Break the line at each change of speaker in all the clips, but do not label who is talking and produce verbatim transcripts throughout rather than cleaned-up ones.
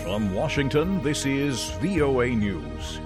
From Washington, this is V O A News.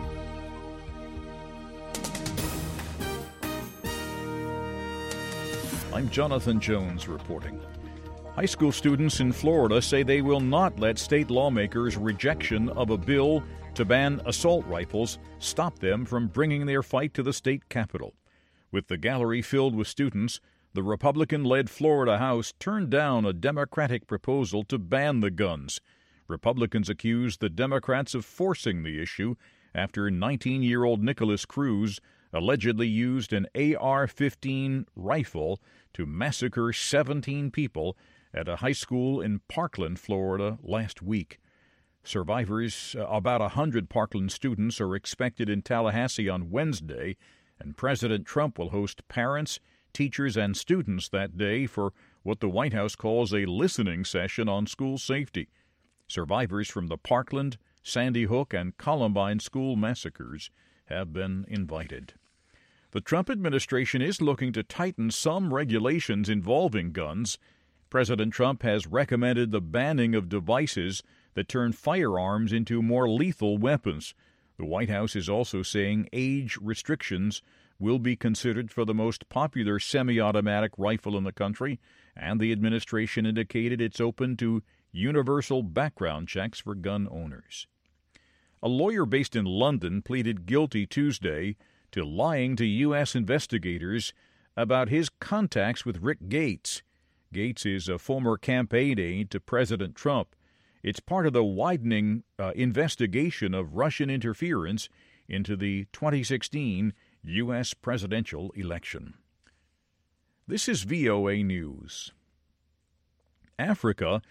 I'm Jonathan Jones reporting. High school students in Florida say they will not let state lawmakers' rejection of a bill to ban assault rifles stop them from bringing their fight to the state capitol. With the gallery filled with students, the Republican-led Florida House turned down a Democratic proposal to ban the guns. Republicans accused the Democrats of forcing the issue after nineteen-year-old Nicholas Cruz allegedly used an A R fifteen rifle to massacre seventeen people at a high school in Parkland, Florida, last week. Survivors, uh, about one hundred Parkland students, are expected in Tallahassee on Wednesday, and President Trump will host parents, teachers, and students that day for what the White House calls a listening session on school safety. Survivors from the Parkland, Sandy Hook, and Columbine school massacres have been invited. The Trump administration is looking to tighten some regulations involving guns. President Trump has recommended the banning of devices that turn firearms into more lethal weapons. The White House is also saying age restrictions will be considered for the most popular semi-automatic rifle in the country, and the administration indicated it's open to universal background checks for gun owners. A lawyer based in London pleaded guilty Tuesday to lying to U S investigators about his contacts with Rick Gates. Gates is a former campaign aide to President Trump. It's part of the widening uh, investigation of Russian interference into the twenty sixteen U S presidential election. This is V O A News. Africa